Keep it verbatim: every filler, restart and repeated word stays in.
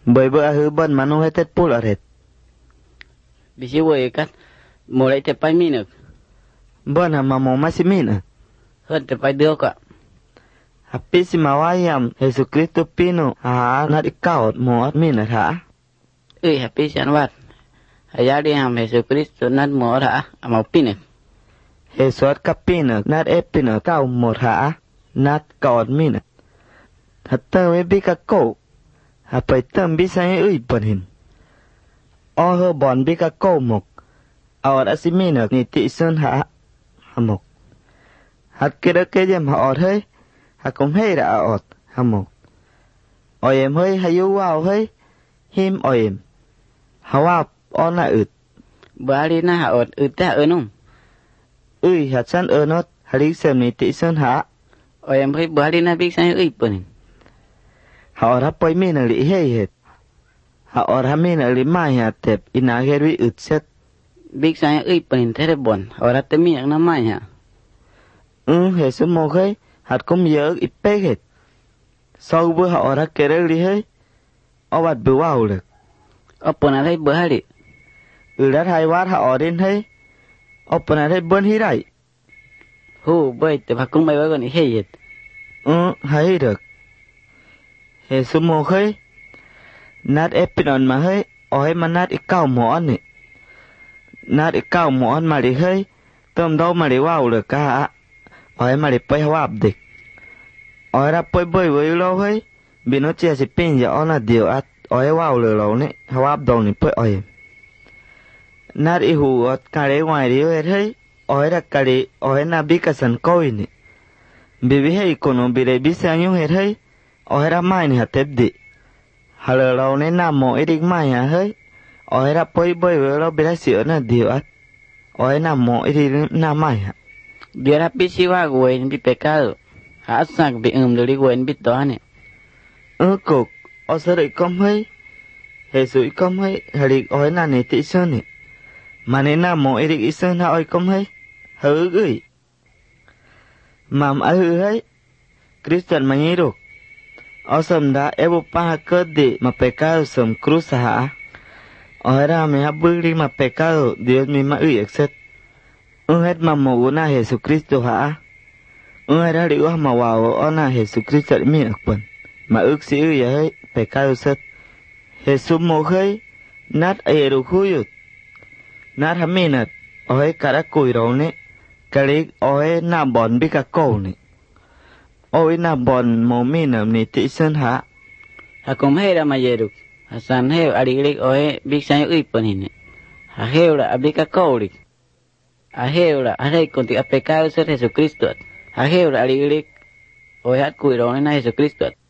bởi bữa hư bần mà nó hết tết pul ở hết bisi woi kat mulai te pai minuk bần hả mà mong masih mina hơn te pai dio ka happy si mawayam Jesus Kristo pino ha nat ikaut mo mina ha ui happy sian wat haya di ham Jesus Kristo nat mo ra amau pinek Jesus kapina nat epina kau mo ha nat kaut mina hatta we bika ko hapai tam bisa ui panin o hơ bon bika ko mok awat asimina ni ti sơn ha hamok hat kira ke jem ha or hơi ha cũng hay đã ọt ha một oi em hơi hay yêu wow hơi him oi em ha wow on là ụt bali na ha ot ụt ta enum ui ha san enot ha lý xem ni tị sơn ha oi em hơi bali na big sai ui pun ha or ha poi mi na li hay het ha or ha mi na li mai ha tep ina geri ụt set big sai ui pun thế bon or te mi na mai ha ừ he số một hơi hạt cũng nhớ ít bé hết sau bữa họ đã kể ra đi hết ở bát bữa vào được ở bên này bữa hai đi ừ đã hai bát họ đến hết ở bên này bên hi đấy hu bơi từ phát cũng mấy bữa còn hết hết ừ hay được hệ số một hơi nát ép bên mà hơi ở mà nát ít cao món này nát ít cao món mà đi hơi tôm đâu mà đi vào được cả ở mà đi bay hoa địch ở ra bay bay với lâu hơi bị nó chia sẻ pin giờ nó điều at ở vào lừa lâu nè hoa đầu này bay ở nát ít hù ở cái đấy ngoài đi hết hơi ở ra cái đấy ở na bị cái sân coi nè bị bị hay còn nó bị đấy bị sang nhung hết hơi ở ra mai nè tết đi hà lừa lâu nè nam mồ ít mai hả hơi ở ra bay bay với lâu bị đấy sửa nó điều at ở nam mồ ít nam mai hả dia rapi siwa gue ni pekal hasak bi um dari gue ni to ne ơ cục ở sao lại công hay hệ suy công hay hệ lịch ở na này tị sơn này mà nên na mồ ấy lịch sơn ha oi công hay hứ gửi mà ai hứ hay Christian mà nhớ được ở sầm đã ebo pa cơ đi mà pekal sầm cruz ha ở ra mình hấp bưng đi mà pekal Dios mình mà ui accept ưng hết mà mồ na Jesus Kristo hả ưng hết ra điệu mà vào na Jesus Kristo mi ác bẩn mà ước sĩ ư vậy phải cao sất Jesus mồ khơi nát ai đồ khui nát hàm mi nát ôi cả đã cùi rồi nè cái lý ôi nam bòn biết cả cổ nè ôi nam bòn mồ mi nè nè tị sơn hả ha cũng hay là mà về được ha san heo adi lik ôi biết sai ui pun ini ha heo là biết cả cổ đi ha heo là ha đây còn tị pekal sất Jesus Kristo ha heo là adi lik ôi hát cùi rồi na Jesus Kristo